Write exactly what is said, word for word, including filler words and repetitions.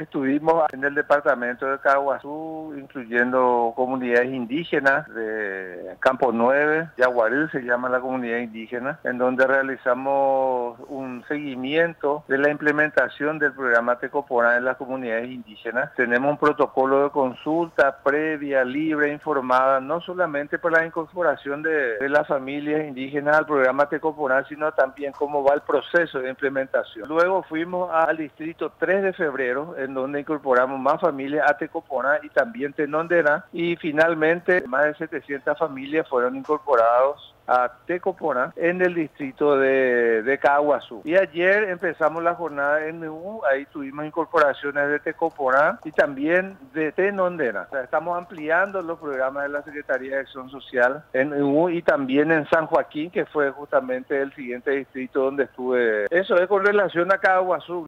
Estuvimos en el departamento de Caguazú, incluyendo comunidades indígenas de Campo nueve, Yaguaril se llama la comunidad indígena, en donde realizamos un seguimiento de la implementación del programa Tecoporá en las comunidades indígenas. Tenemos un protocolo de consulta previa, libre, informada, no solamente por la incorporación de, de las familias indígenas al programa Tecoporá, sino también cómo va el proceso de implementación. Luego fuimos al distrito tres de febrero, en donde incorporamos más familias a Tecoporá y también Tenondera, y finalmente más de setecientas familias fueron incorporados a Tecoporá en el distrito de, de Caguazú. Y ayer empezamos la jornada en Nuhu, ahí tuvimos incorporaciones de Tecoporá y también de Tenondera. O sea, estamos ampliando los programas de la Secretaría de Acción Social en Nuhu y también en San Joaquín, que fue justamente el siguiente distrito donde estuve. Eso es con relación a Caguazú.